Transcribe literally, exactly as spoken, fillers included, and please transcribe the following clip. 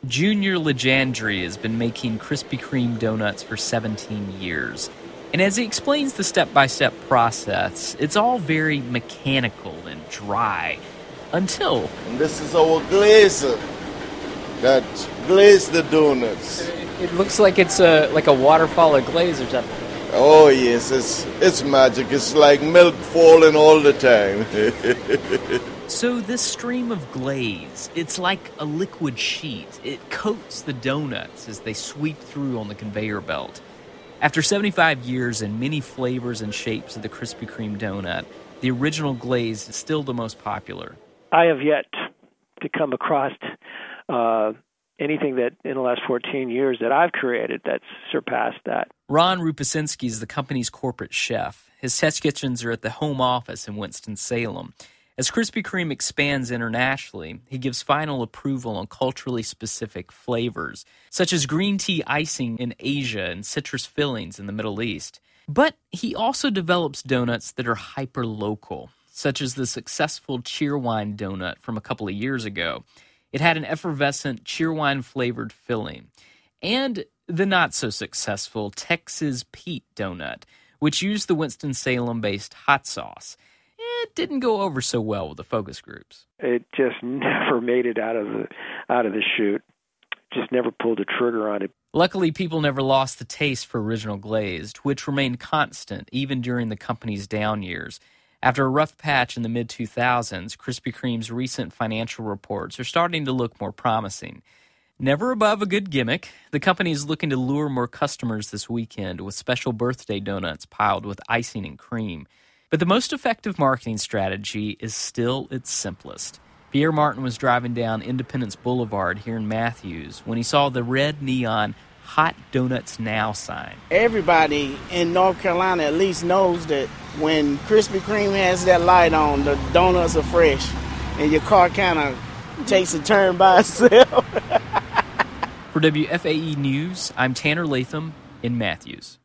Junior Legendre has been making Krispy Kreme donuts for seventeen years. And as he explains the step-by-step process, it's all very mechanical and dry. Until... And this is our glazer that glazed the donuts. It looks like it's a, like a waterfall of glaze or something. Oh, yes, it's, it's magic. It's like milk falling all the time. So this stream of glaze, it's like a liquid sheet. It coats the donuts as they sweep through on the conveyor belt. After seventy-five years and many flavors and shapes of the Krispy Kreme donut, the original glaze is still the most popular. I have yet to come across uh, anything that in the last fourteen years that I've created that's surpassed that. Ron Rupasinski is the company's corporate chef. His test kitchens are at the home office in Winston-Salem. As Krispy Kreme expands internationally, he gives final approval on culturally specific flavors, such as green tea icing in Asia and citrus fillings in the Middle East. But he also develops donuts that are hyper-local, such as the successful Cheerwine donut from a couple of years ago. It had an effervescent Cheerwine-flavored filling. And the not-so-successful Texas Pete donut, which used the Winston-Salem-based hot sauce. It didn't go over so well with the focus groups. It just never made it out of the out of the chute. Just never pulled the trigger on it. Luckily, people never lost the taste for original glazed, which remained constant even during the company's down years. After a rough patch in the mid two thousands, Krispy Kreme's recent financial reports are starting to look more promising. Never above a good gimmick, the company is looking to lure more customers this weekend with special birthday donuts piled with icing and cream. But the most effective marketing strategy is still its simplest. Pierre Martin was driving down Independence Boulevard here in Matthews when he saw the red neon Hot Donuts Now sign. Everybody in North Carolina at least knows that when Krispy Kreme has that light on, the donuts are fresh, and your car kind of takes a turn by itself. For W F A E News, I'm Tanner Latham in Matthews.